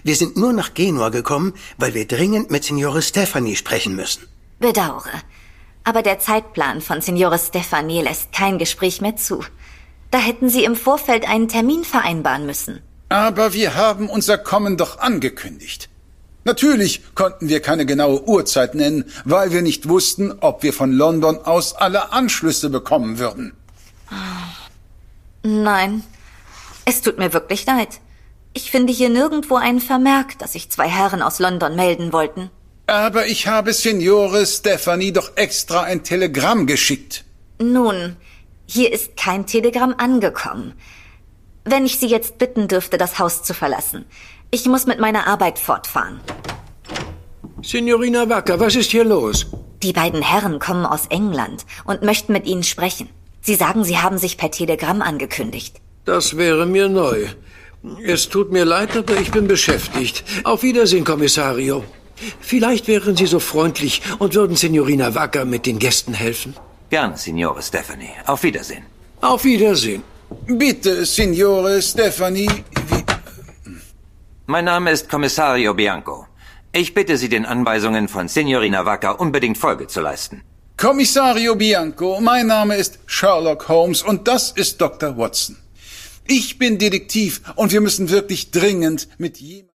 Wir sind nur nach Genua gekommen, weil wir dringend mit Signore Stefani sprechen müssen. Bedauere. Aber der Zeitplan von Signore Stefani lässt kein Gespräch mehr zu. Da hätten Sie im Vorfeld einen Termin vereinbaren müssen. Aber wir haben unser Kommen doch angekündigt. Natürlich konnten wir keine genaue Uhrzeit nennen, weil wir nicht wussten, ob wir von London aus alle Anschlüsse bekommen würden. Nein, es tut mir wirklich leid. Ich finde hier nirgendwo einen Vermerk, dass sich 2 Herren aus London melden wollten. Aber ich habe Signore Stefani doch extra ein Telegramm geschickt. Nun, hier ist kein Telegramm angekommen. Wenn ich Sie jetzt bitten dürfte, das Haus zu verlassen. Ich muss mit meiner Arbeit fortfahren. Signorina Vaca, was ist hier los? Die beiden Herren kommen aus England und möchten mit Ihnen sprechen. Sie sagen, Sie haben sich per Telegramm angekündigt. Das wäre mir neu. Es tut mir leid, aber ich bin beschäftigt. Auf Wiedersehen, Kommissario. Vielleicht wären Sie so freundlich und würden Signorina Vaca mit den Gästen helfen. Gerne, Signore Stefani. Auf Wiedersehen. Auf Wiedersehen. Bitte, Signore Stefani. Mein Name ist Kommissario Bianco. Ich bitte Sie, den Anweisungen von Signorina Vaca unbedingt Folge zu leisten. Kommissario Bianco, mein Name ist Sherlock Holmes und das ist Dr. Watson. Ich bin Detektiv und wir müssen wirklich dringend mit jemandem...